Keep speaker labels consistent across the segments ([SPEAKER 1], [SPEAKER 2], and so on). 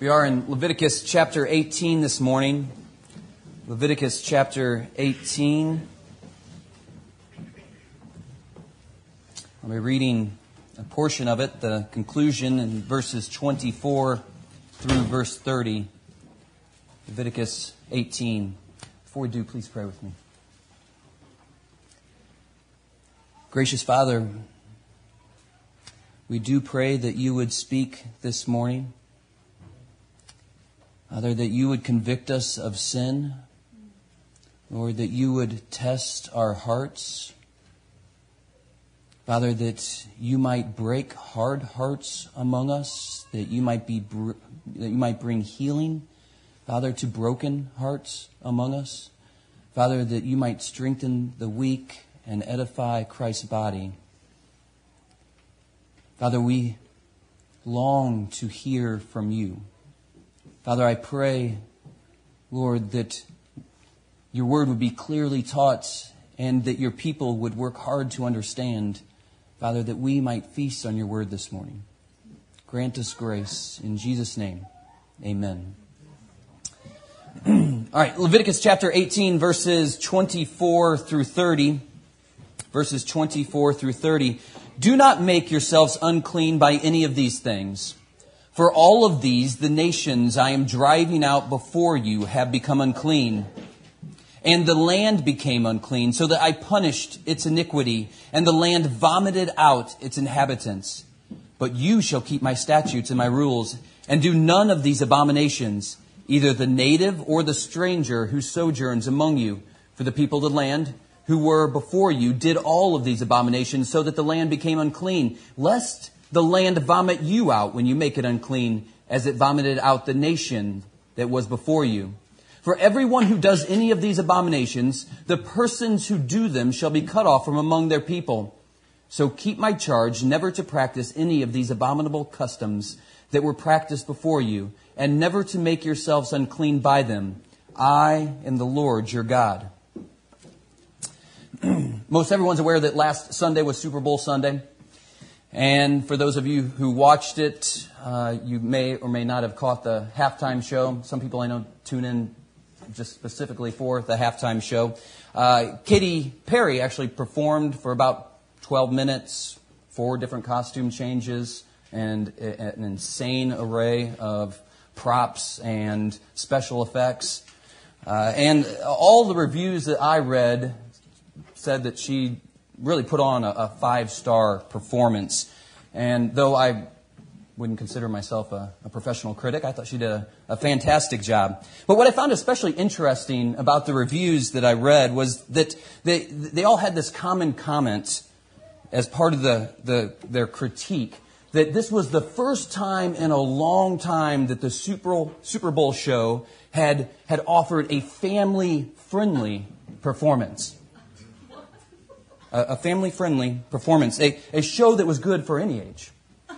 [SPEAKER 1] We are in Leviticus chapter 18 this morning. Leviticus chapter 18. I'll be reading a portion of it, the conclusion in verses 24 through verse 30. Leviticus 18. Before we do, please pray with me. Gracious Father, we do pray that you would speak this morning. Father, that you would convict us of sin. Lord, that you would test our hearts. Father, that you might break hard hearts among us, that you might bring healing, Father, to broken hearts among us. Father, that you might strengthen the weak and edify Christ's body. Father, we long to hear from you. Father, I pray, Lord, that your word would be clearly taught and that your people would work hard to understand. Father, that we might feast on your word this morning. Grant us grace. In Jesus' name, amen. All right, Leviticus chapter 18, verses 24 through 30. Verses 24 through 30. Do not make yourselves unclean by any of these things. For all of these, the nations I am driving out before you have become unclean. And the land became unclean, so that I punished its iniquity, and the land vomited out its inhabitants. But you shall keep my statutes and my rules, and do none of these abominations, either the native or the stranger who sojourns among you. For the people of the land who were before you did all of these abominations, so that the land became unclean, lest the land vomit you out when you make it unclean, as it vomited out the nation that was before you. For everyone who does any of these abominations, the persons who do them shall be cut off from among their people. So keep my charge never to practice any of these abominable customs that were practiced before you, and never to make yourselves unclean by them. I am the Lord your God. Most everyone's aware that last Sunday was Super Bowl Sunday. And for those of you who watched it, you may or may not have caught the halftime show. Some people I know tune in just specifically for the halftime show. Katy Perry actually performed for about 12 minutes, 4 different costume changes, and an insane array of props and special effects. And all the reviews that I read said that she really put on a 5-star performance. And though I wouldn't consider myself a professional critic, I thought she did a fantastic job. But what I found especially interesting about the reviews that I read was that they all had this common comment as part of their critique, that this was the first time in a long time that the Super Bowl show had offered a family-friendly performance. A family-friendly performance. A show that was good for any age.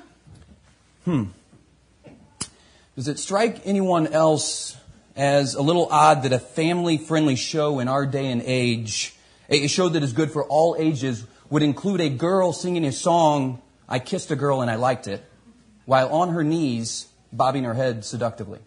[SPEAKER 1] Does it strike anyone else as a little odd that a family-friendly show in our day and age, a show that is good for all ages, would include a girl singing a song, I Kissed a Girl and I Liked It, while on her knees, bobbing her head seductively?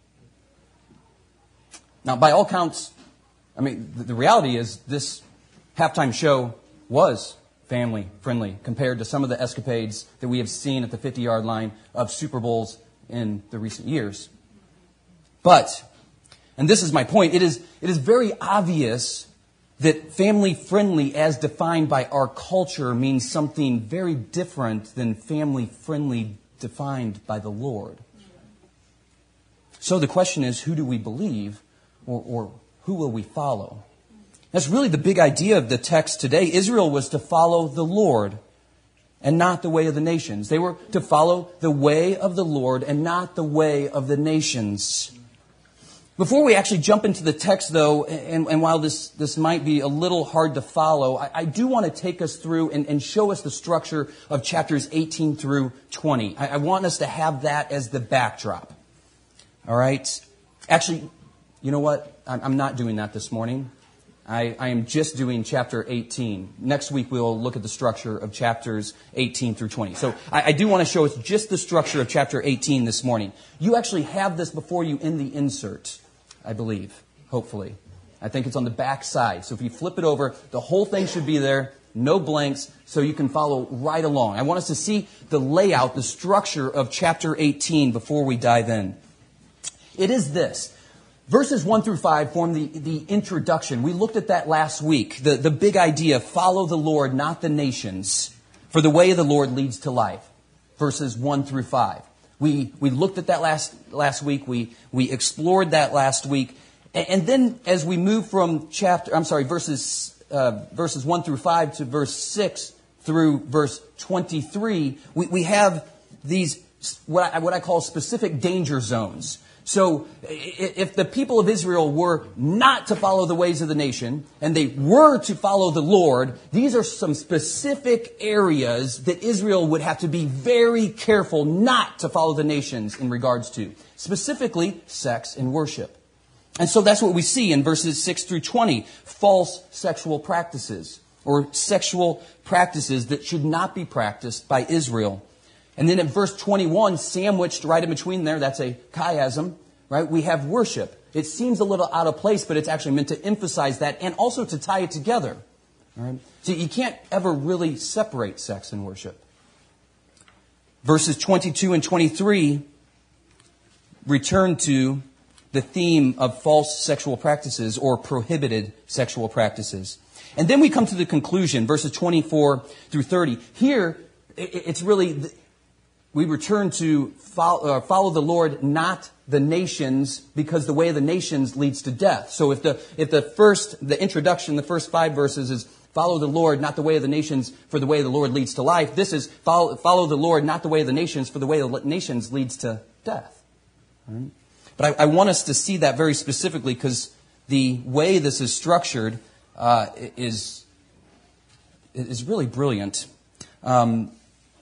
[SPEAKER 1] Now, by all counts, I mean, the reality is this halftime show was family-friendly compared to some of the escapades that we have seen at the 50-yard line of Super Bowls in the recent years. But, and this is my point, it is very obvious that family-friendly as defined by our culture means something very different than family-friendly defined by the Lord. So the question is, who do we believe or who will we follow? That's really the big idea of the text today. Israel was to follow the Lord and not the way of the nations. They were to follow the way of the Lord and not the way of the nations. Before we actually jump into the text, though, and while this might be a little hard to follow, I do want to take us through and show us the structure of chapters 18 through 20. I want us to have that as the backdrop. All right? Actually, you know what? I'm not doing that this morning. I am just doing chapter 18. Next week we'll look at the structure of chapters 18 through 20. So I do want to show us just the structure of chapter 18 this morning. You actually have this before you in the insert, I believe, hopefully. I think it's on the back side. So if you flip it over, the whole thing should be there, no blanks, so you can follow right along. I want us to see the layout, the structure of chapter 18 before we dive in. It is this. Verses 1 through 5 form the introduction. We looked at that last week. The big idea, follow the Lord, not the nations, for the way of the Lord leads to life. Verses 1 through 5. We looked at that last week. We explored that last week. And then as we move from verses 1 through 5 to verse 6 through verse 23, we have these, what I call specific danger zones. So if the people of Israel were not to follow the ways of the nation, and they were to follow the Lord, these are some specific areas that Israel would have to be very careful not to follow the nations in regards to. Specifically, sex and worship. And so that's what we see in verses 6 through 20. False sexual practices, or sexual practices that should not be practiced by Israel. And then in verse 21, sandwiched right in between there, that's a chiasm, right? We have worship. It seems a little out of place, but it's actually meant to emphasize that and also to tie it together. All right? So you can't ever really separate sex and worship. Verses 22 and 23 return to the theme of false sexual practices or prohibited sexual practices. And then we come to the conclusion, verses 24 through 30. Here, it's really, we return to follow the Lord, not the nations, because the way of the nations leads to death. So if the introduction, the first 5 verses is follow the Lord, not the way of the nations, for the way of the Lord leads to life. This is follow the Lord, not the way of the nations, for the way of the nations leads to death. All right? But I want us to see that very specifically because the way this is structured is really brilliant. And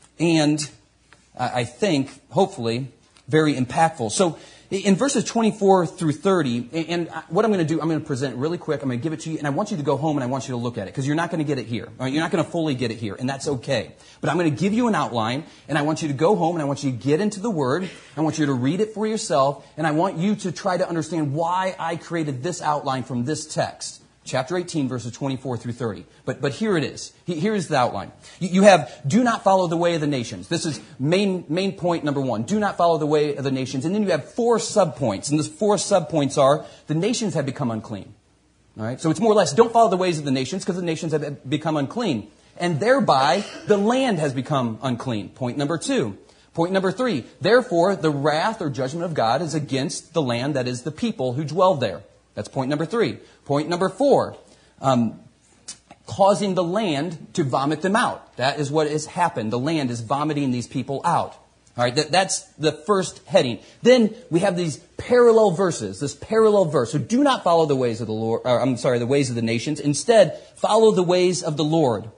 [SPEAKER 1] I think, hopefully, very impactful. So in verses 24 through 30, and what I'm going to do, I'm going to present it really quick. I'm going to give it to you, and I want you to go home and I want you to look at it, because you're not going to get it here. All right? You're not going to fully get it here, and that's okay. But I'm going to give you an outline, and I want you to go home, and I want you to get into the Word. I want you to read it for yourself, and I want you to try to understand why I created this outline from this text. Chapter 18, verses 24 through 30. But here it is. Here is the outline. You have, do not follow the way of the nations. This is main point number 1. Do not follow the way of the nations. And then you have 4 subpoints. And those 4 subpoints are, the nations have become unclean. All right? So it's more or less, don't follow the ways of the nations, because the nations have become unclean. And thereby, the land has become unclean. Point number 2. Point number 3. Therefore, the wrath or judgment of God is against the land, that is, the people who dwell there. That's point number 3. Point number 4, causing the land to vomit them out. That is what has happened. The land is vomiting these people out. All right, that's the first heading. Then we have these parallel verses, this parallel verse. So do not follow the ways of the Lord, the ways of the nations. Instead, follow the ways of the Lord.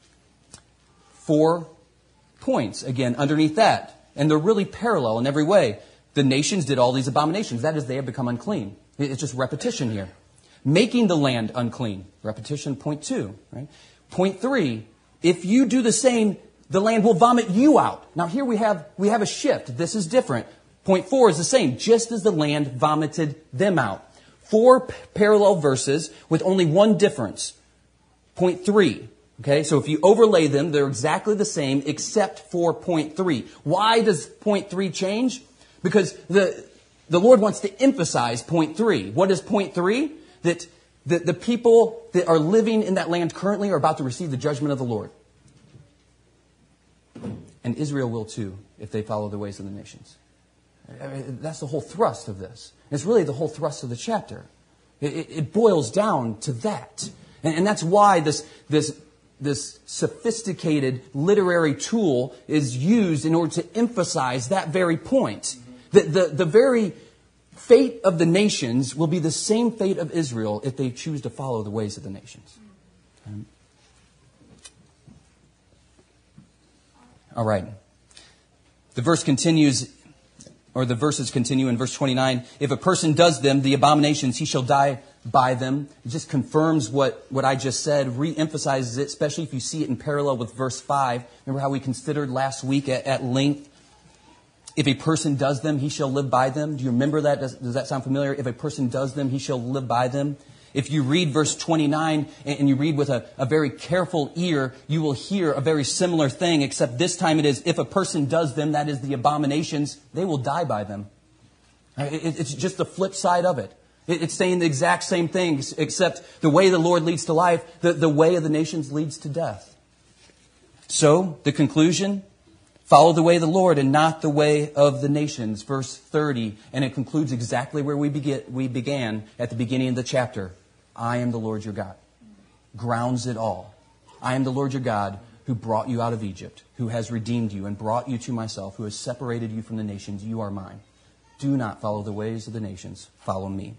[SPEAKER 1] 4 points, again, underneath that. And they're really parallel in every way. The nations did all these abominations. That is, they have become unclean. It's just repetition here. Making the land unclean. Repetition, point 2. Right? Point 3, if you do the same, the land will vomit you out. Now here we have a shift. This is different. Point 4 is the same, just as the land vomited them out. 4 parallel verses with only one difference. Point 3. Okay, so if you overlay them, they're exactly the same except for point 3. Why does point 3 change? Because the Lord wants to emphasize point 3. What is point 3? That the people that are living in that land currently are about to receive the judgment of the Lord. And Israel will too, if they follow the ways of the nations. I mean, that's the whole thrust of this. It's really the whole thrust of the chapter. It boils down to that. And that's why this sophisticated literary tool is used in order to emphasize that very point. The very fate of the nations will be the same fate of Israel if they choose to follow the ways of the nations. All right. The verse continues or the verses continue in verse 29. If a person does them, the abominations, he shall die by them. It just confirms what I just said, re-emphasizes it, especially if you see it in parallel with verse 5. Remember how we considered last week at length? If a person does them, he shall live by them. Do you remember that? Does that sound familiar? If a person does them, he shall live by them. If you read verse 29 and you read with a very careful ear, you will hear a very similar thing, except this time it is, if a person does them, that is the abominations, they will die by them. It's just the flip side of it. It's saying the exact same thing, except the way the Lord leads to life, the way of the nations leads to death. So, the conclusion, follow the way of the Lord and not the way of the nations. Verse 30, and it concludes exactly where we began at the beginning of the chapter. I am the Lord your God. Grounds it all. I am the Lord your God who brought you out of Egypt, who has redeemed you and brought you to myself, who has separated you from the nations. You are mine. Do not follow the ways of the nations. Follow me.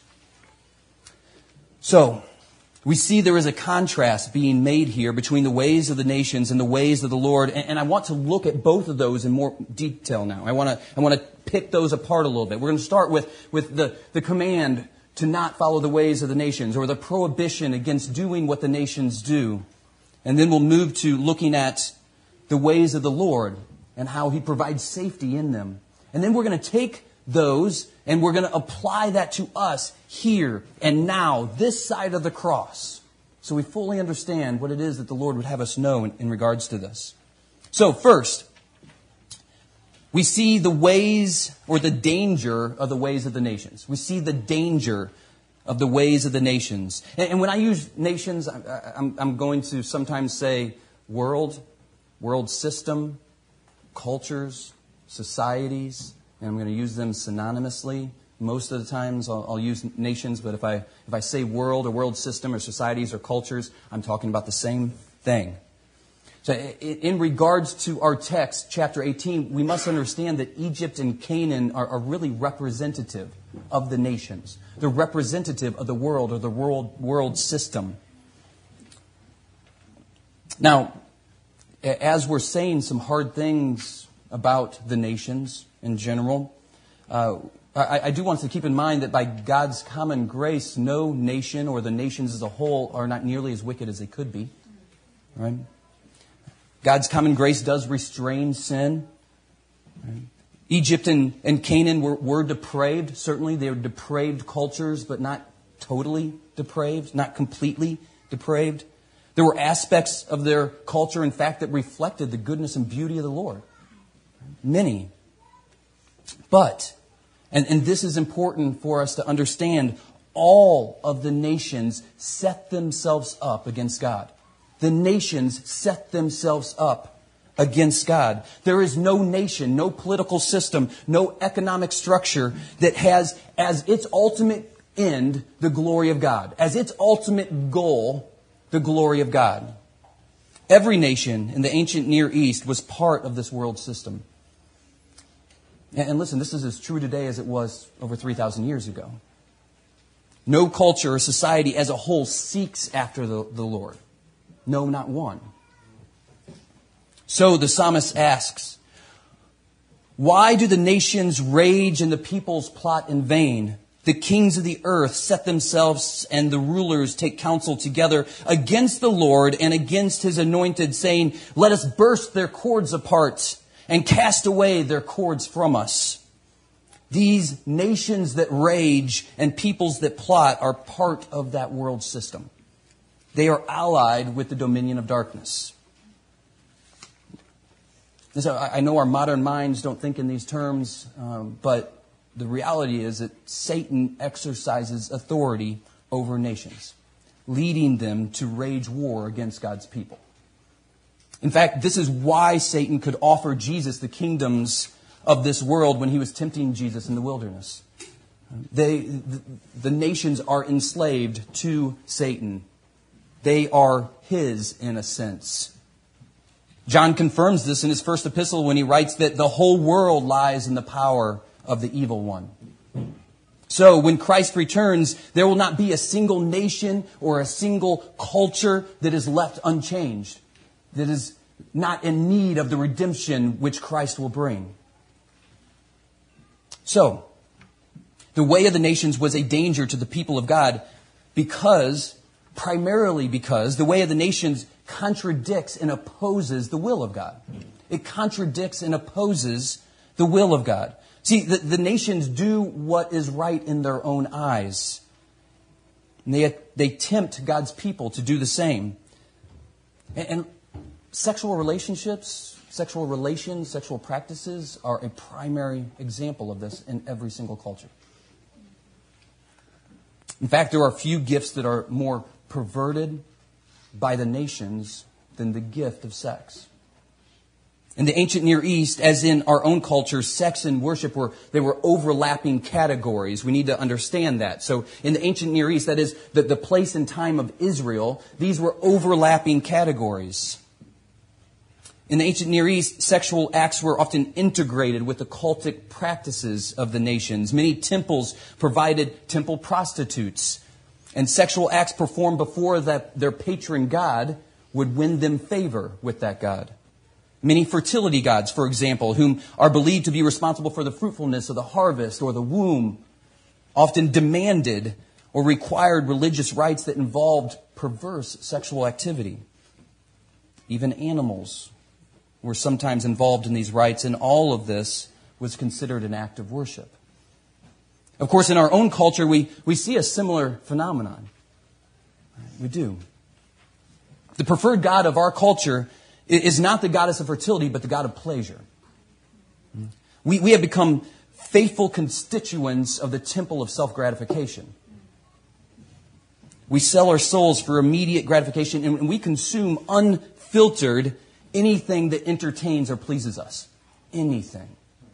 [SPEAKER 1] So, we see there is a contrast being made here between the ways of the nations and the ways of the Lord. And I want to look at both of those in more detail now. I want to pick those apart a little bit. We're going to start with the command to not follow the ways of the nations, or the prohibition against doing what the nations do. And then we'll move to looking at the ways of the Lord and how He provides safety in them. And then we're going to take those and we're going to apply that to us here and now, this side of the cross, so we fully understand what it is that the Lord would have us know in regards to this. So first, we see the ways or the danger of the ways of the nations. We see the danger of the ways of the nations. And when I use nations, I'm going to sometimes say world system, cultures, societies, and I'm going to use them synonymously. Most of the times I'll use nations, but if I say world or world system or societies or cultures, I'm talking about the same thing. So in regards to our text, chapter 18, we must understand that Egypt and Canaan are really representative of the nations. They're representative of the world or the world system. Now, as we're saying some hard things about the nations in general, I do want to keep in mind that by God's common grace, no nation or the nations as a whole are not nearly as wicked as they could be. Right? God's common grace does restrain sin. Right? Egypt and Canaan were depraved. Certainly they were depraved cultures, but not totally depraved, not completely depraved. There were aspects of their culture, in fact, that reflected the goodness and beauty of the Lord. Many. But, and this is important for us to understand, all of the nations set themselves up against God. The nations set themselves up against God. There is no nation, no political system, no economic structure that has as its ultimate end the glory of God. As its ultimate goal, the glory of God. Every nation in the ancient Near East was part of this world system. And listen, this is as true today as it was over 3,000 years ago. No culture or society as a whole seeks after the Lord. No, not one. So the psalmist asks, why do the nations rage and the peoples plot in vain? The kings of the earth set themselves and the rulers take counsel together against the Lord and against His anointed, saying, let us burst their cords apart and cast away their cords from us. These nations that rage and peoples that plot are part of that world system. They are allied with the dominion of darkness. And so I know our modern minds don't think in these terms, but the reality is that Satan exercises authority over nations, leading them to wage war against God's people. In fact, this is why Satan could offer Jesus the kingdoms of this world when he was tempting Jesus in the wilderness. The nations are enslaved to Satan. They are his in a sense. John confirms this in his first epistle when he writes that the whole world lies in the power of the evil one. So when Christ returns, there will not be a single nation or a single culture that is left unchanged, that is not in need of the redemption which Christ will bring. So, the way of the nations was a danger to the people of God primarily because the way of the nations contradicts and opposes the will of God. It contradicts and opposes the will of God. See, the nations do what is right in their own eyes. And they tempt God's people to do the same. And sexual relationships, sexual relations, sexual practices are a primary example of this in every single culture. In fact, there are few gifts that are more perverted by the nations than the gift of sex. In the ancient Near East, as in our own culture, sex and worship were overlapping categories. We need to understand that. So in the ancient Near East, that is the place and time of Israel, these were overlapping categories. In the ancient Near East, sexual acts were often integrated with the cultic practices of the nations. Many temples provided temple prostitutes, and sexual acts performed before their patron god would win them favor with that god. Many fertility gods, for example, whom are believed to be responsible for the fruitfulness of the harvest or the womb, often demanded or required religious rites that involved perverse sexual activity. Even animals were sometimes involved in these rites, and all of this was considered an act of worship. Of course, in our own culture, we see a similar phenomenon. We do. The preferred god of our culture is not the goddess of fertility, but the god of pleasure. We have become faithful constituents of the temple of self-gratification. We sell our souls for immediate gratification, and we consume unfiltered anything that entertains or pleases us. Anything.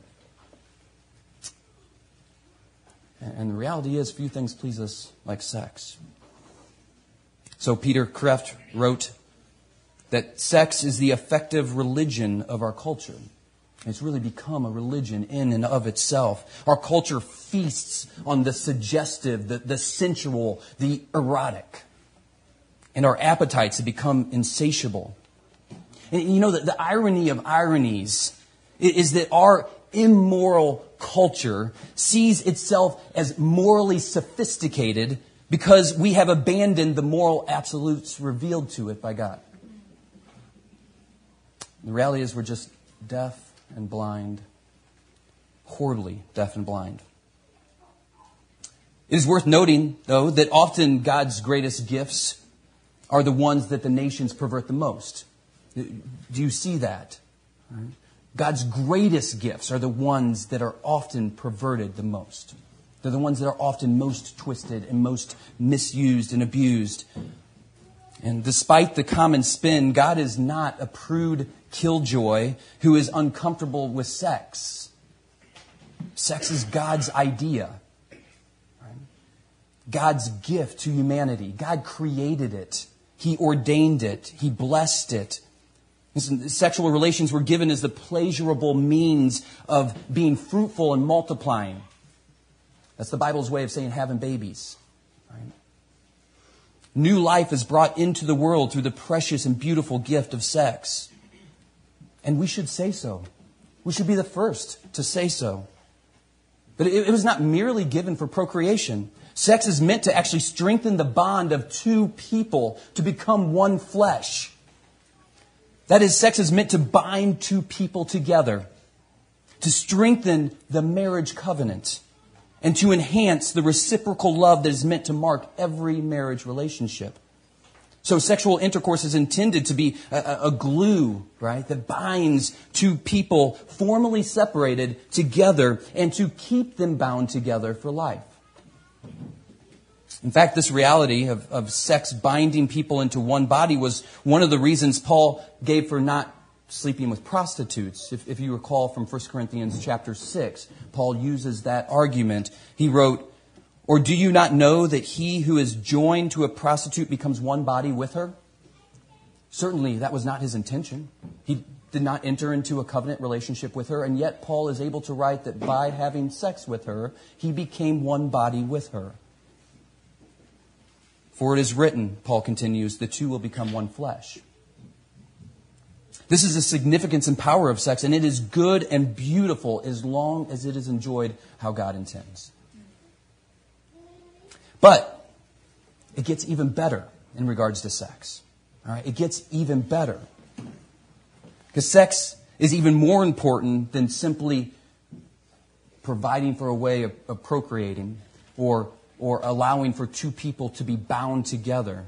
[SPEAKER 1] And the reality is, few things please us like sex. So Peter Kreeft wrote that sex is the effective religion of our culture. It's really become a religion in and of itself. Our culture feasts on the suggestive, the sensual, the erotic. And our appetites have become insatiable. And you know, the irony of ironies is that our immoral culture sees itself as morally sophisticated because we have abandoned the moral absolutes revealed to it by God. The reality is we're just deaf and blind, horribly deaf and blind. It is worth noting, though, that often God's greatest gifts are the ones that the nations pervert the most. Do you see that? God's greatest gifts are the ones that are often perverted the most. They're the ones that are often most twisted and most misused and abused. And despite the common spin, God is not a prude killjoy who is uncomfortable with sex. Sex is God's idea. God's gift to humanity. God created it. He ordained it. He blessed it. Listen, sexual relations were given as the pleasurable means of being fruitful and multiplying. That's the Bible's way of saying having babies. Right? New life is brought into the world through the precious and beautiful gift of sex. And we should say so. We should be the first to say so. But it was not merely given for procreation. Sex is meant to actually strengthen the bond of two people to become one flesh. That is, sex is meant to bind two people together, to strengthen the marriage covenant, and to enhance the reciprocal love that is meant to mark every marriage relationship. So sexual intercourse is intended to be a glue, right, that binds two people formally separated together and to keep them bound together for life. In fact, this reality of sex binding people into one body was one of the reasons Paul gave for not sleeping with prostitutes. If you recall from 1 Corinthians chapter 6, Paul uses that argument. He wrote, "Or do you not know that he who is joined to a prostitute becomes one body with her?" Certainly, that was not his intention. He did not enter into a covenant relationship with her, and yet Paul is able to write that by having sex with her, he became one body with her. "For it is written," Paul continues, "the two will become one flesh." This is the significance and power of sex, and it is good and beautiful as long as it is enjoyed how God intends. But it gets even better in regards to sex. All right? It gets even better. Because sex is even more important than simply providing for a way of procreating or allowing for two people to be bound together.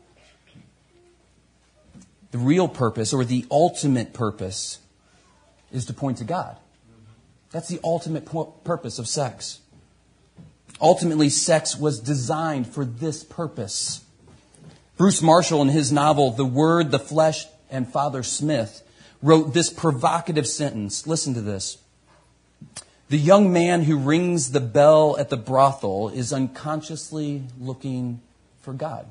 [SPEAKER 1] The real purpose, or the ultimate purpose, is to point to God. That's the ultimate purpose of sex. Ultimately, sex was designed for this purpose. Bruce Marshall, in his novel, The Word, the Flesh, and Father Smith, wrote this provocative sentence. Listen to this. The young man who rings the bell at the brothel is unconsciously looking for God.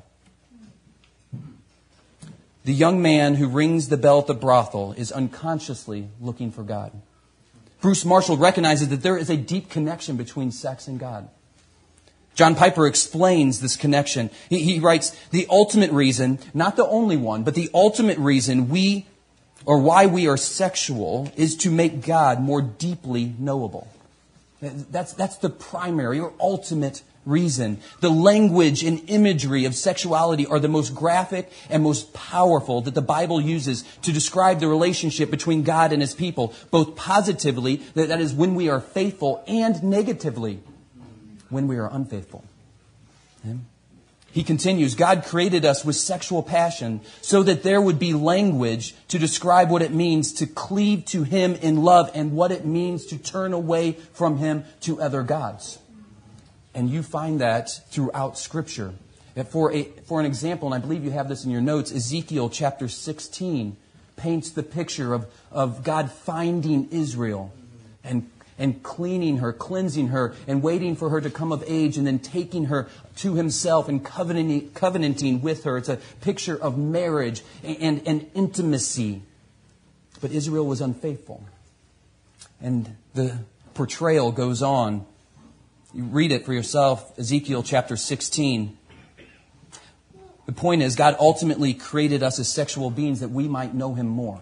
[SPEAKER 1] The young man who rings the bell at the brothel is unconsciously looking for God. Bruce Marshall recognizes that there is a deep connection between sex and God. John Piper explains this connection. He writes, the ultimate reason, not the only one, but the ultimate reason why we are sexual is to make God more deeply knowable. That's the primary or ultimate reason. The language and imagery of sexuality are the most graphic and most powerful that the Bible uses to describe the relationship between God and His people, both positively, that is when we are faithful, and negatively, when we are unfaithful. Okay? He continues, God created us with sexual passion so that there would be language to describe what it means to cleave to Him in love and what it means to turn away from Him to other gods. And you find that throughout Scripture. For an example, and I believe you have this in your notes, Ezekiel chapter 16 paints the picture of God finding Israel and cleaning her, cleansing her, and waiting for her to come of age, and then taking her to Himself and covenanting with her. It's a picture of marriage and intimacy. But Israel was unfaithful. And the portrayal goes on. You read it for yourself, Ezekiel chapter 16. The point is, God ultimately created us as sexual beings that we might know Him more.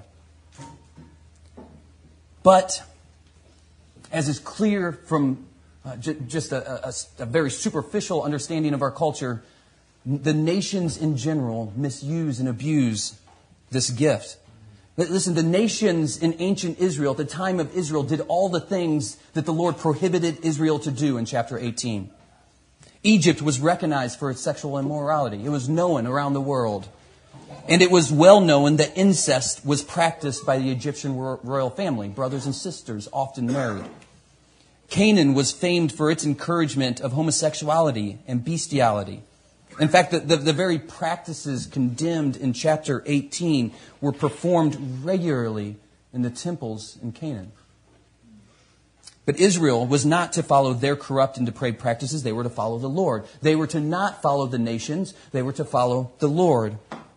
[SPEAKER 1] But, as is clear from just a very superficial understanding of our culture, the nations in general misuse and abuse this gift. Listen, the nations in ancient Israel, at the time of Israel, did all the things that the Lord prohibited Israel to do in chapter 18. Egypt was recognized for its sexual immorality. It was known around the world. And it was well known that incest was practiced by the Egyptian royal family, brothers and sisters often married. Canaan was famed for its encouragement of homosexuality and bestiality. In fact, the very practices condemned in chapter 18 were performed regularly in the temples in Canaan. But Israel was not to follow their corrupt and depraved practices. They were to follow the Lord. They were to not follow the nations. They were to follow the Lord.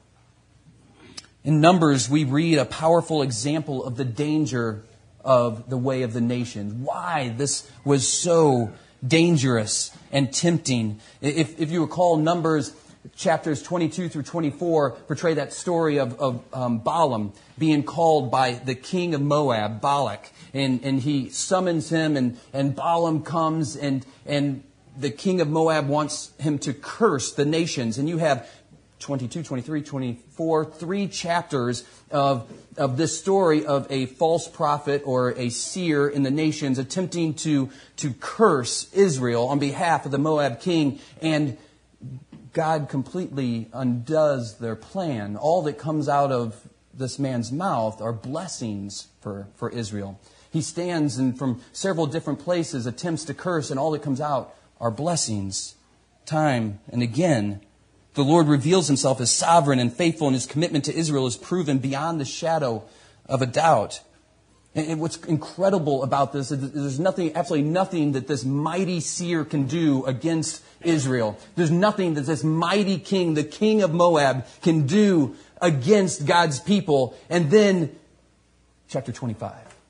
[SPEAKER 1] In Numbers, we read a powerful example of the danger of the way of the nations. Why this was so dangerous and tempting. If you recall, Numbers chapters 22 through 24 portray that story of Balaam being called by the king of Moab, Balak. And he summons him, and Balaam comes, and the king of Moab wants him to curse the nations. And you have 22, 23, 24, 3 chapters of this story of a false prophet or a seer in the nations attempting to curse Israel on behalf of the Moab king. And God completely undoes their plan. All that comes out of this man's mouth are blessings for Israel. He stands and from several different places attempts to curse, and all that comes out are blessings. Time and again, the Lord reveals Himself as sovereign and faithful, and His commitment to Israel is proven beyond the shadow of a doubt. And what's incredible about this is there's absolutely nothing that this mighty seer can do against Israel. There's nothing that this mighty king, the king of Moab, can do against God's people. And then, chapter 25.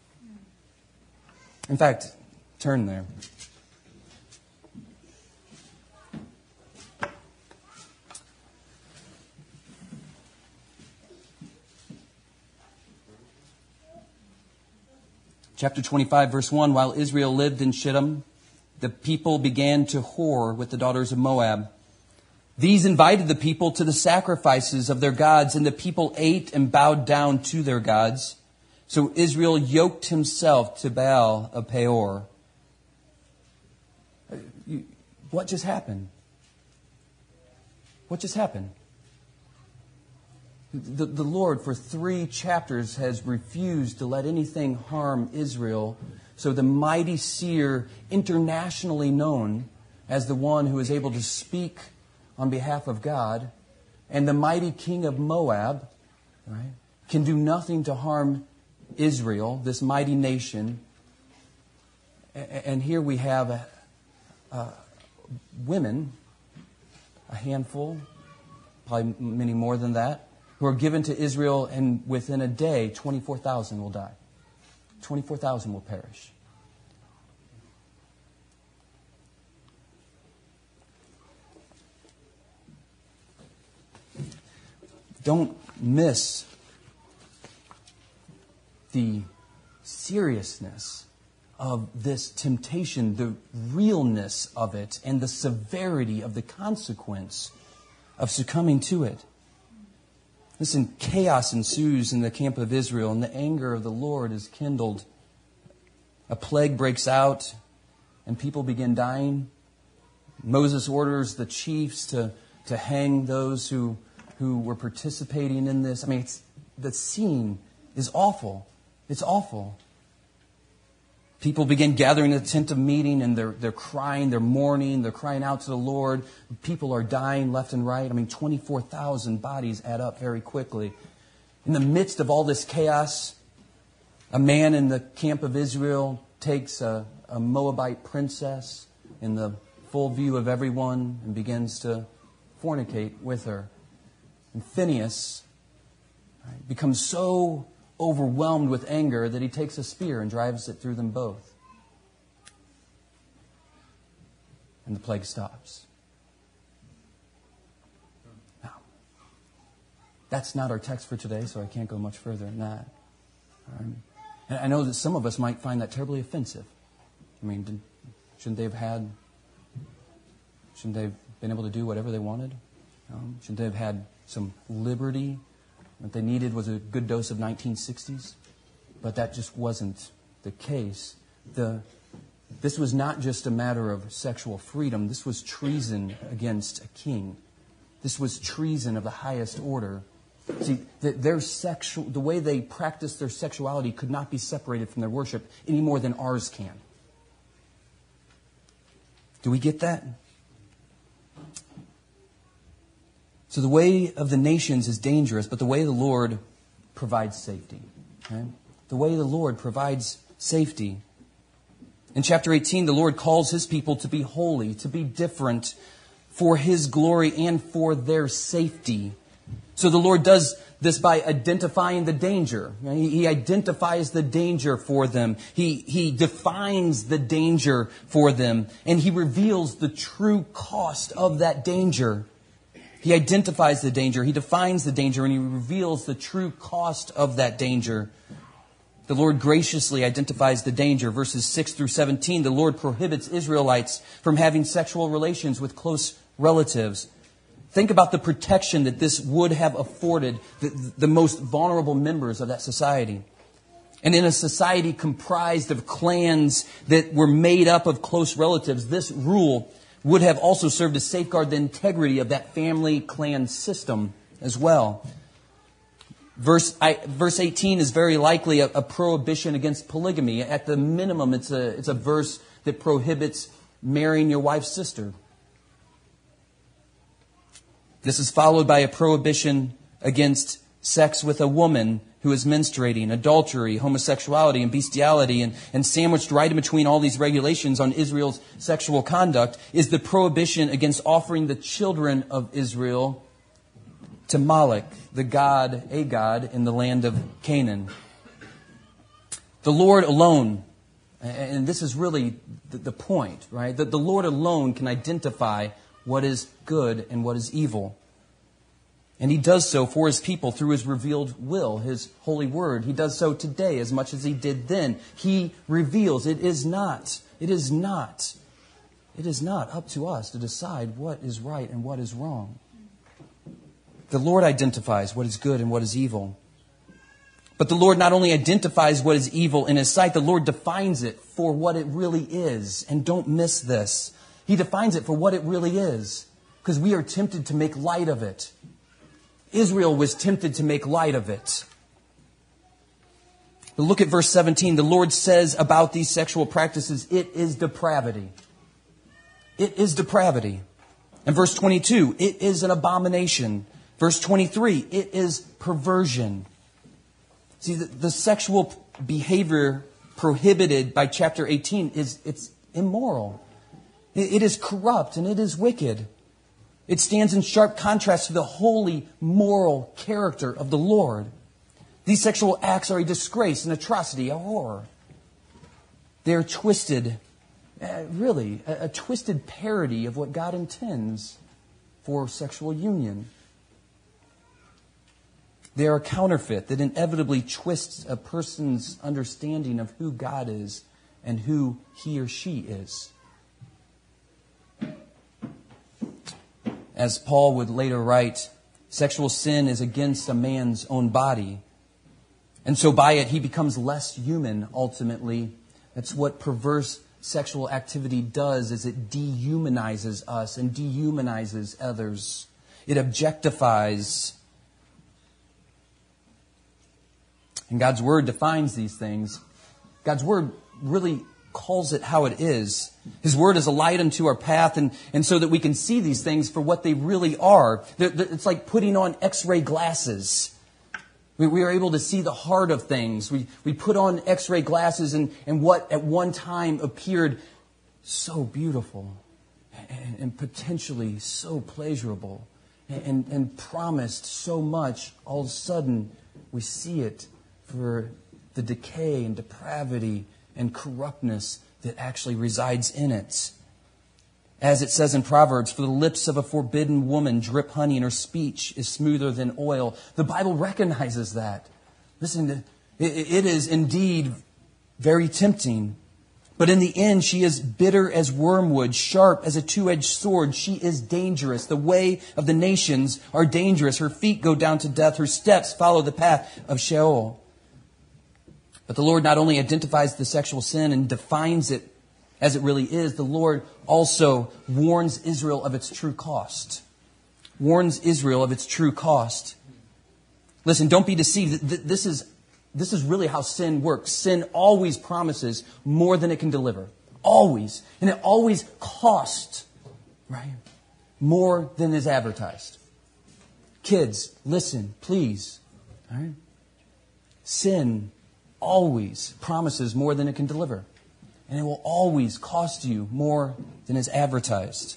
[SPEAKER 1] In fact, turn there. Chapter 25, verse 1, while Israel lived in Shittim, the people began to whore with the daughters of Moab. These invited the people to the sacrifices of their gods, and the people ate and bowed down to their gods. So Israel yoked himself to Baal of Peor. What just happened? What just happened? The Lord, for 3 chapters, has refused to let anything harm Israel. So the mighty seer, internationally known as the one who is able to speak on behalf of God, and the mighty king of Moab, right, can do nothing to harm Israel, this mighty nation. And here we have women, a handful, probably many more than that, who are given to Israel, and within a day, 24,000 will die. 24,000 will perish. Don't miss the seriousness of this temptation, the realness of it, and the severity of the consequence of succumbing to it. Listen, chaos ensues in the camp of Israel, and the anger of the Lord is kindled. A plague breaks out, and people begin dying. Moses orders the chiefs to hang those who were participating in this. I mean, the scene is awful. It's awful. People begin gathering in the tent of meeting, and they're crying, they're mourning, they're crying out to the Lord. People are dying left and right. I mean, 24,000 bodies add up very quickly. In the midst of all this chaos, a man in the camp of Israel takes a Moabite princess in the full view of everyone and begins to fornicate with her. And Phinehas becomes so overwhelmed with anger that he takes a spear and drives it through them both. And the plague stops. Now, that's not our text for today, so I can't go much further than that. And I know that some of us might find that terribly offensive. I mean, shouldn't they have been able to do whatever they wanted? Shouldn't they have had some liberty? What they needed was a good dose of 1960s. But that just wasn't the case. This was not just a matter of sexual freedom. This was treason against a king. This was treason of the highest order. See, the way they practiced their sexuality could not be separated from their worship any more than ours can. Do we get that? So the way of the nations is dangerous, but the way of the Lord provides safety. Okay? The way of the Lord provides safety. In chapter 18, the Lord calls His people to be holy, to be different for His glory and for their safety. So the Lord does this by identifying the danger. He identifies the danger for them. He defines the danger for them. And He reveals the true cost of that danger. He identifies the danger, He defines the danger, and He reveals the true cost of that danger. The Lord graciously identifies the danger. Verses 6 through 17, the Lord prohibits Israelites from having sexual relations with close relatives. Think about the protection that this would have afforded the most vulnerable members of that society. And in a society comprised of clans that were made up of close relatives, this rule would have also served to safeguard the integrity of that family clan system as well. Verse 18 is very likely a prohibition against polygamy. At the minimum, it's a verse that prohibits marrying your wife's sister. This is followed by a prohibition against sex with a woman who is menstruating, adultery, homosexuality, and bestiality. And sandwiched right in between all these regulations on Israel's sexual conduct is the prohibition against offering the children of Israel to Moloch, a god in the land of Canaan. The Lord alone, and this is really the point, right? That the Lord alone can identify what is good and what is evil. And he does so for his people through his revealed will, his holy word. He does so today as much as he did then. He reveals. It is not up to us to decide what is right and what is wrong. The Lord identifies what is good and what is evil. But the Lord not only identifies what is evil in his sight, the Lord defines it for what it really is. And don't miss this. He defines it for what it really is, because we are tempted to make light of it. Israel was tempted to make light of it. But look at verse 17. The Lord says about these sexual practices, it is depravity. It is depravity. And verse 22, it is an abomination. Verse 23, it is perversion. See, the sexual behavior prohibited by chapter 18 it's immoral. It is corrupt and it is wicked. It stands in sharp contrast to the holy, moral character of the Lord. These sexual acts are a disgrace, an atrocity, a horror. They are twisted, a twisted parody of what God intends for sexual union. They are a counterfeit that inevitably twists a person's understanding of who God is and who he or she is. As Paul would later write, sexual sin is against a man's own body. And so by it, he becomes less human, ultimately. That's what perverse sexual activity does, is it dehumanizes us and dehumanizes others. It objectifies. And God's Word defines these things. God's Word really calls it how it is. His Word is a light unto our path, and so that we can see these things for what they really are. It's like putting on X-ray glasses. We are able to see the heart of things. We put on X-ray glasses and what at one time appeared so beautiful and potentially so pleasurable and promised so much, all of a sudden we see it for the decay and depravity and corruptness that actually resides in it. As it says in Proverbs, for the lips of a forbidden woman drip honey, and her speech is smoother than oil. The Bible recognizes that. Listen, it is indeed very tempting. But in the end, she is bitter as wormwood, sharp as a two-edged sword. She is dangerous. The way of the nations are dangerous. Her feet go down to death. Her steps follow the path of Sheol. But the Lord not only identifies the sexual sin and defines it as it really is, the Lord also warns Israel of its true cost. Warns Israel of its true cost. Listen, don't be deceived. This is really how sin works. Sin always promises more than it can deliver. Always. And it always costs, right, more than is advertised. Kids, listen, please. All right? Sin always promises more than it can deliver. And it will always cost you more than is advertised.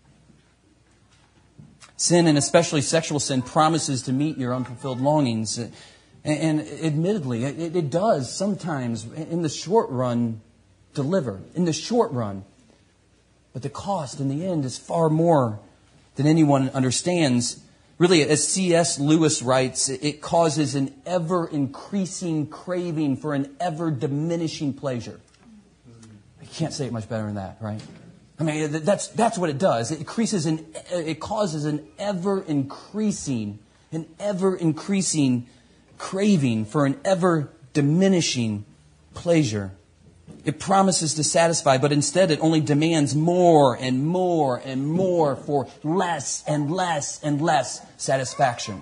[SPEAKER 1] Sin, and especially sexual sin, promises to meet your unfulfilled longings. And admittedly, it does sometimes, in the short run, deliver. In the short run. But the cost in the end is far more than anyone understands. Really, as C.S. Lewis writes, it causes an ever-increasing craving for an ever-diminishing pleasure. I can't say it much better than that, right? I mean, that's what it does. It causes an ever-increasing craving for an ever-diminishing pleasure. It promises to satisfy, but instead it only demands more and more and more for less and less and less satisfaction.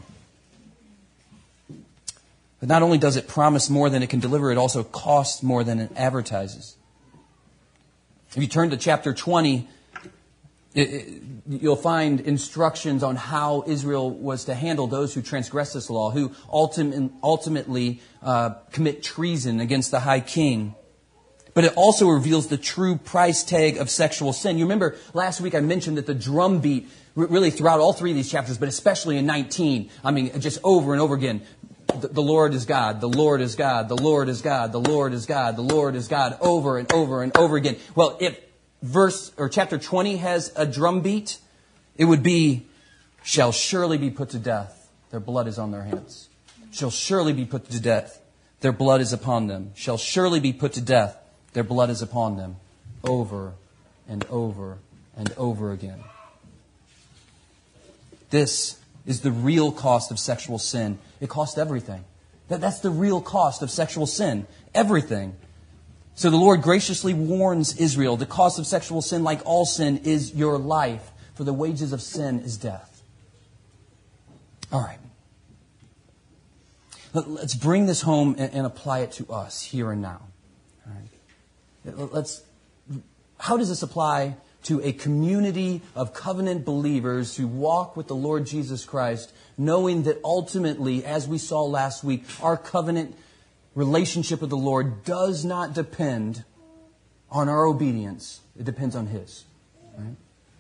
[SPEAKER 1] But not only does it promise more than it can deliver, it also costs more than it advertises. If you turn to chapter 20, you'll find instructions on how Israel was to handle those who transgress this law, who ultimately commit treason against the high king. But it also reveals the true price tag of sexual sin. You remember last week I mentioned that the drumbeat, really throughout all three of these chapters, but especially in 19, I mean, just over and over again, the Lord is God, the Lord is God, the Lord is God, the Lord is God, the Lord is God, over and over and over again. Well, if chapter 20 has a drumbeat, it would be, shall surely be put to death. their blood is on their hands. Shall surely be put to death, their blood is upon them. Shall surely be put to death, their blood is upon them. Over and over and over again. This is the real cost of sexual sin. It costs everything. That's the real cost of sexual sin. Everything. So the Lord graciously warns Israel, the cost of sexual sin, like all sin, is your life. For the wages of sin is death. All right. Let's bring this home and apply it to us here and now. All right. How does this apply to a community of covenant believers who walk with the Lord Jesus Christ, knowing that ultimately, as we saw last week, our covenant relationship with the Lord does not depend on our obedience. It depends on His. Right?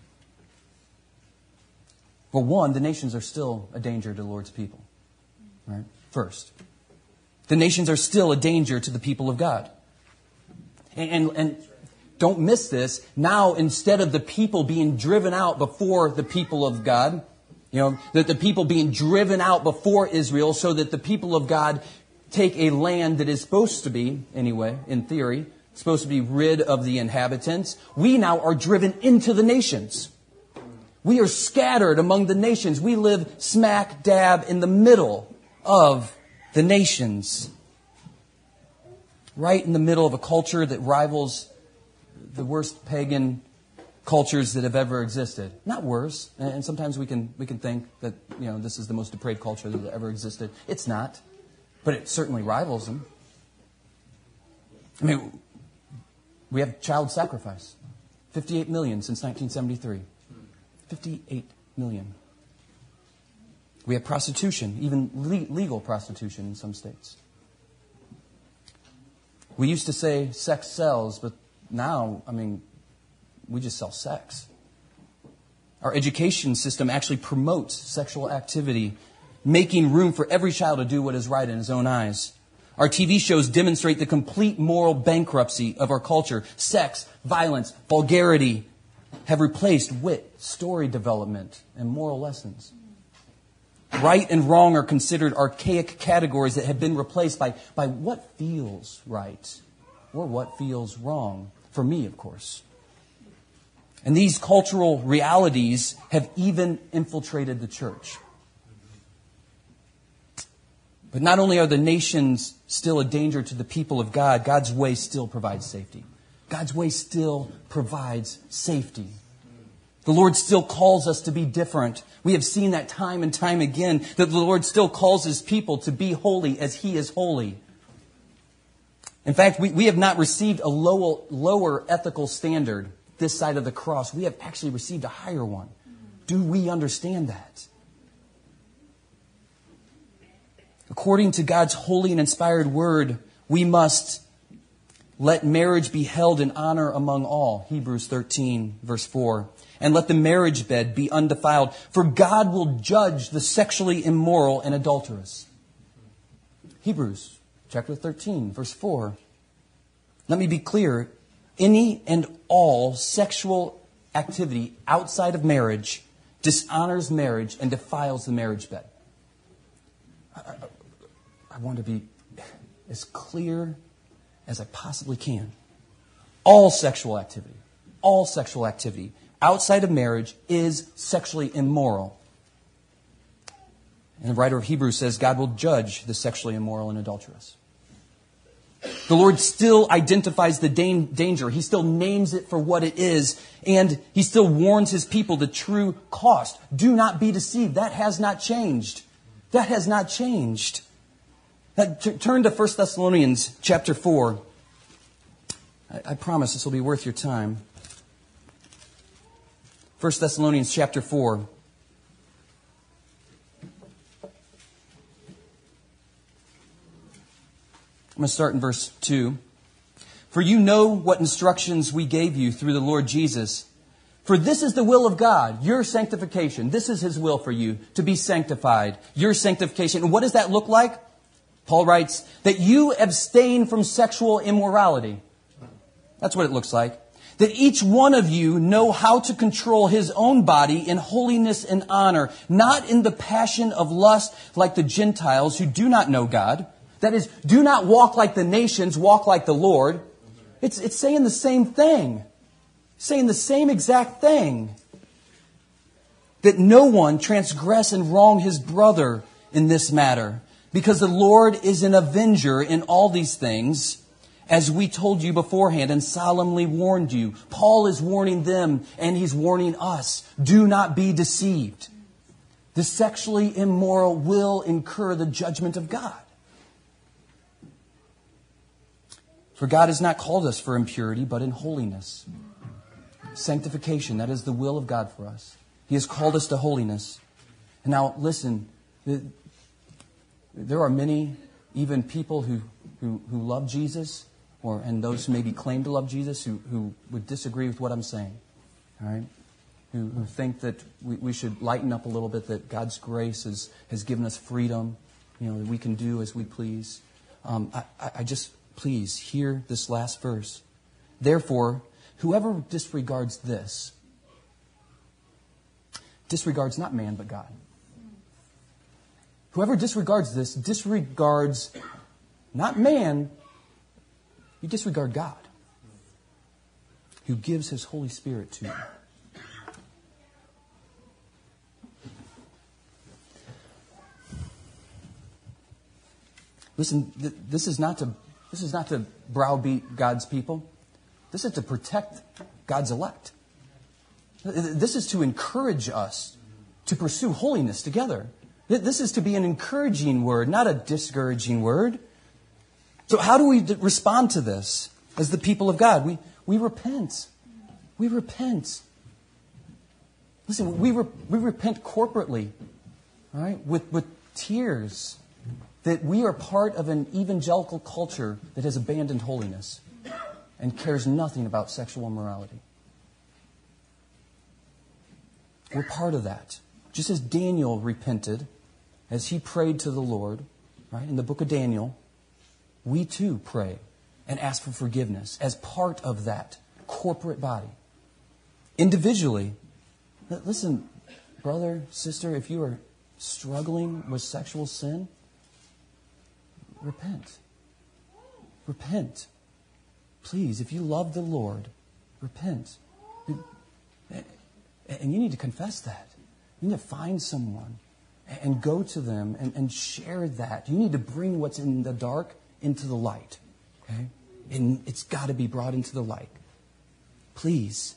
[SPEAKER 1] Well, one, the nations are still a danger to the Lord's people. Right? First, the nations are still a danger to the people of God. And don't miss this. Now, instead of the people being driven out before the people of God, that the people being driven out before Israel so that the people of God take a land that is supposed to be, anyway, in theory, supposed to be rid of the inhabitants, we now are driven into the nations. We are scattered among the nations. We live smack dab in the middle of the nations. Right in the middle of a culture that rivals the worst pagan cultures that have ever existed. Not worse. And sometimes we can think that this is the most depraved culture that ever existed. It's not. But it certainly rivals them. I mean, we have child sacrifice. 58 million since 1973. 58 million. We have prostitution, even legal prostitution in some states. We used to say sex sells, but now, we just sell sex. Our education system actually promotes sexual activity, making room for every child to do what is right in his own eyes. Our TV shows demonstrate the complete moral bankruptcy of our culture. Sex, violence, vulgarity have replaced wit, story development, and moral lessons. Right and wrong are considered archaic categories that have been replaced by what feels right or what feels wrong. For me, of course. And these cultural realities have even infiltrated the church. But not only are the nations still a danger to the people of God, God's way still provides safety. God's way still provides safety. The Lord still calls us to be different. We have seen that time and time again, that the Lord still calls His people to be holy as He is holy. In fact, we have not received a lower ethical standard this side of the cross. We have actually received a higher one. Do we understand that? According to God's holy and inspired word, we must let marriage be held in honor among all. Hebrews 13, verse 4. And let the marriage bed be undefiled, for God will judge the sexually immoral and adulterous. Hebrews chapter 13, verse 4. Let me be clear. Any and all sexual activity outside of marriage dishonors marriage and defiles the marriage bed. I want to be as clear as I possibly can. All sexual activity outside of marriage is sexually immoral. And the writer of Hebrews says God will judge the sexually immoral and adulterous. The Lord still identifies the danger. He still names it for what it is. And He still warns His people the true cost. Do not be deceived. That has not changed. That has not changed. Turn to 1 Thessalonians chapter 4. I promise this will be worth your time. 1 Thessalonians chapter 4. I'm going to start in verse 2. For you know what instructions we gave you through the Lord Jesus. For this is the will of God, your sanctification. This is His will for you, to be sanctified, your sanctification. And what does that look like? Paul writes, that you abstain from sexual immorality. That's what it looks like. that each one of you know how to control his own body in holiness and honor, not in the passion of lust like the Gentiles who do not know God. That is, do not walk like the nations, walk like the Lord. It's saying the same thing. Saying the same exact thing. That no one transgress and wrong his brother in this matter, because the Lord is an avenger in all these things, as we told you beforehand and solemnly warned you. Paul is warning them and he's warning us. Do not be deceived. The sexually immoral will incur the judgment of God. For God has not called us for impurity, but in holiness. Sanctification, that is the will of God for us. He has called us to holiness. And now, listen, there are many, even people who love Jesus, and those who maybe claim to love Jesus, who would disagree with what I'm saying. All right? Who think that we should lighten up a little bit, that God's grace has given us freedom, that we can do as we please. I just... Please hear this last verse. Therefore, whoever disregards this, disregards not man, but God. Whoever disregards this, disregards not man, you disregard God, who gives His Holy Spirit to you. Listen, this is not to browbeat God's people. This is to protect God's elect. This is to encourage us to pursue holiness together. This is to be an encouraging word, not a discouraging word. So how do we respond to this as the people of God? We repent. We repent. Listen, we repent corporately, all right, with tears, that we are part of an evangelical culture that has abandoned holiness and cares nothing about sexual immorality. We're part of that. Just as Daniel repented, as he prayed to the Lord, right, in the book of Daniel, we too pray and ask for forgiveness as part of that corporate body. Individually, listen, brother, sister, if you are struggling with sexual sin, repent. Repent. Please, if you love the Lord, repent. And you need to confess that. You need to find someone and go to them and share that. You need to bring what's in the dark into the light. Okay? And it's got to be brought into the light. Please.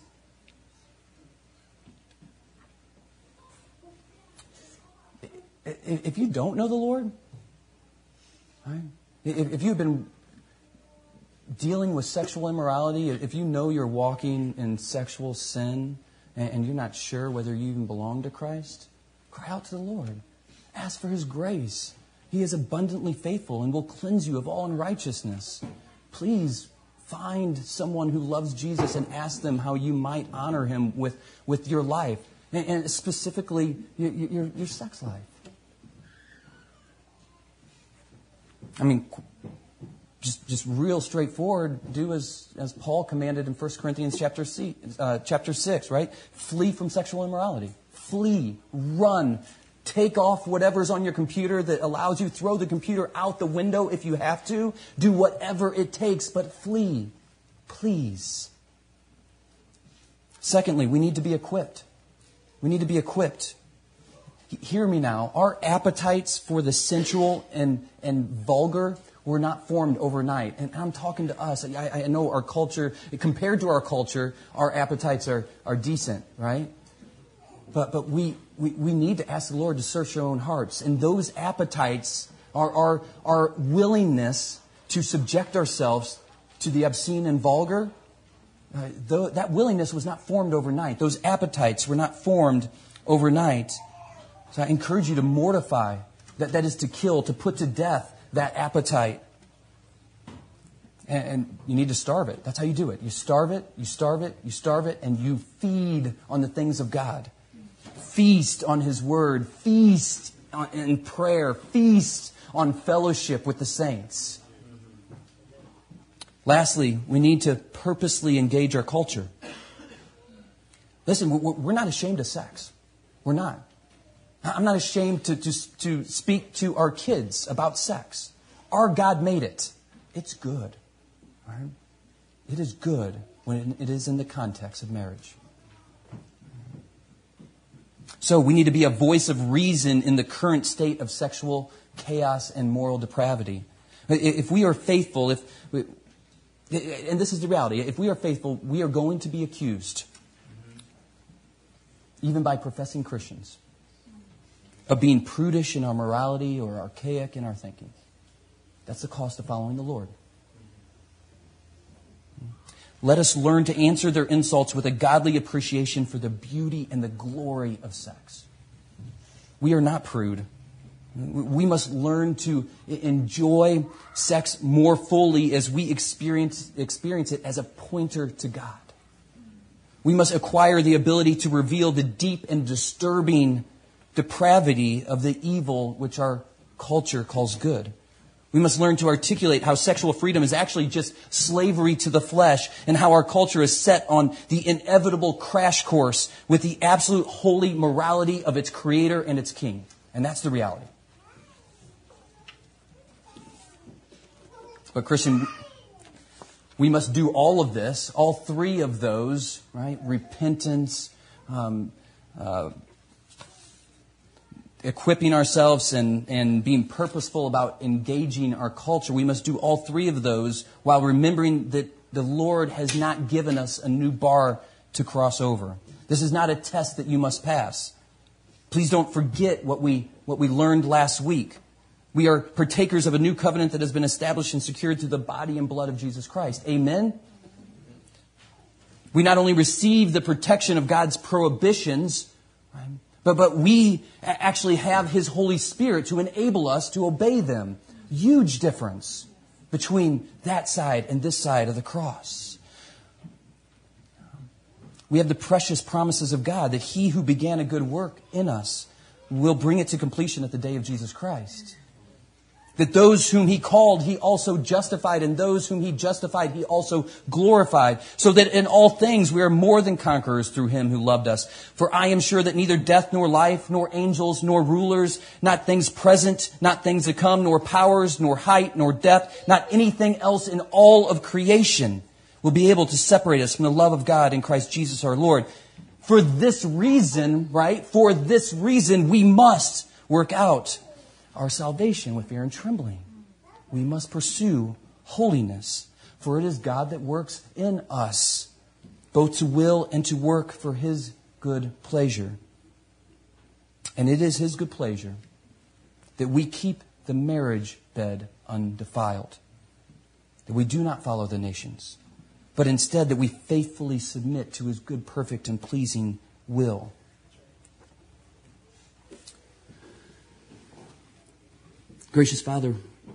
[SPEAKER 1] If you don't know the Lord, right? If you've been dealing with sexual immorality, if you know you're walking in sexual sin and you're not sure whether you even belong to Christ, cry out to the Lord. Ask for His grace. He is abundantly faithful and will cleanse you of all unrighteousness. Please find someone who loves Jesus and ask them how you might honor Him with your life, and specifically your sex life. I mean, just real straightforward, do as Paul commanded in 1 Corinthians chapter 6, right? Flee from sexual immorality. Flee. Run. Take off whatever's on your computer that allows you. Throw the computer out the window if you have to. Do whatever it takes, but flee. Please. Secondly, we need to be equipped. We need to be equipped. Hear me now. Our appetites for the sensual and vulgar were not formed overnight. And I'm talking to us. I know our culture, compared to our culture, our appetites are decent, right? But we need to ask the Lord to search our own hearts. And those appetites are our willingness to subject ourselves to the obscene and vulgar. That willingness was not formed overnight. Those appetites were not formed overnight. So I encourage you to mortify, that is to kill, to put to death that appetite. And you need to starve it. That's how you do it. You starve it, you starve it, you starve it, and you feed on the things of God. Feast on His Word. Feast in prayer. Feast on fellowship with the saints. Lastly, we need to purposely engage our culture. Listen, we're not ashamed of sex. We're not. I'm not ashamed to speak to our kids about sex. Our God made it. It's good. Right? It is good when it is in the context of marriage. So we need to be a voice of reason in the current state of sexual chaos and moral depravity. If we are faithful, and this is the reality, if we are faithful, we are going to be accused, even by professing Christians, of being prudish in our morality or archaic in our thinking. That's the cost of following the Lord. Let us learn to answer their insults with a godly appreciation for the beauty and the glory of sex. We are not prude. We must learn to enjoy sex more fully as we experience it as a pointer to God. We must acquire the ability to reveal the deep and disturbing depravity of the evil which our culture calls good. We must learn to articulate how sexual freedom is actually just slavery to the flesh, and how our culture is set on the inevitable crash course with the absolute holy morality of its creator and its king. And that's the reality. But Christian, we must do all of this, all three of those, right? Repentance, equipping ourselves and being purposeful about engaging our culture. We must do all three of those while remembering that the Lord has not given us a new bar to cross over. This is not a test that you must pass. Please don't forget what we learned last week. We are partakers of a new covenant that has been established and secured through the body and blood of Jesus Christ. Amen? We not only receive the protection of God's prohibitions, right, but we actually have His Holy Spirit to enable us to obey them. Huge difference between that side and this side of the cross. We have the precious promises of God that He who began a good work in us will bring it to completion at the day of Jesus Christ. That those whom He called, He also justified, and those whom He justified, He also glorified. So that in all things we are more than conquerors through Him who loved us. For I am sure that neither death nor life, nor angels, nor rulers, not things present, not things to come, nor powers, nor height, nor depth, not anything else in all of creation will be able to separate us from the love of God in Christ Jesus our Lord. For this reason, right? For this reason we must work out our salvation with fear and trembling. We must pursue holiness, for it is God that works in us, both to will and to work for His good pleasure. And it is His good pleasure that we keep the marriage bed undefiled, that we do not follow the nations, but instead that we faithfully submit to His good, perfect, and pleasing will. Gracious Father,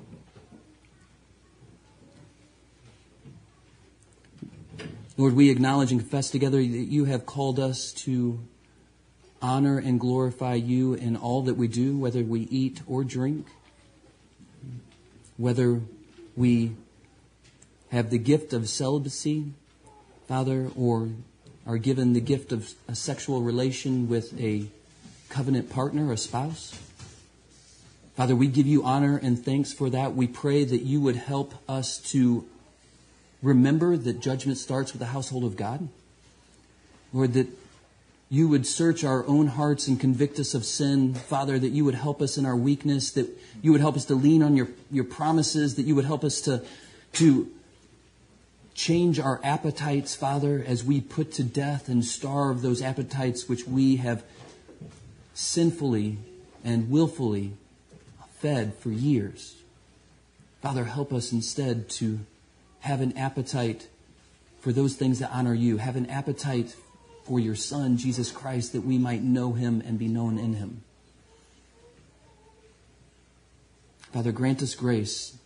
[SPEAKER 1] Lord, we acknowledge and confess together that You have called us to honor and glorify You in all that we do, whether we eat or drink, whether we have the gift of celibacy, Father, or are given the gift of a sexual relation with a covenant partner, a spouse. Father, we give You honor and thanks for that. We pray that You would help us to remember that judgment starts with the household of God. Lord, that You would search our own hearts and convict us of sin. Father, that You would help us in our weakness, that You would help us to lean on Your promises, that You would help us to change our appetites, Father, as we put to death and starve those appetites which we have sinfully and willfully fed for years. Father, help us instead to have an appetite for those things that honor You. Have an appetite for Your Son, Jesus Christ, that we might know Him and be known in Him. Father, grant us grace,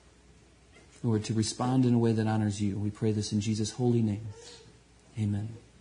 [SPEAKER 1] Lord, to respond in a way that honors You. We pray this in Jesus' holy name. Amen.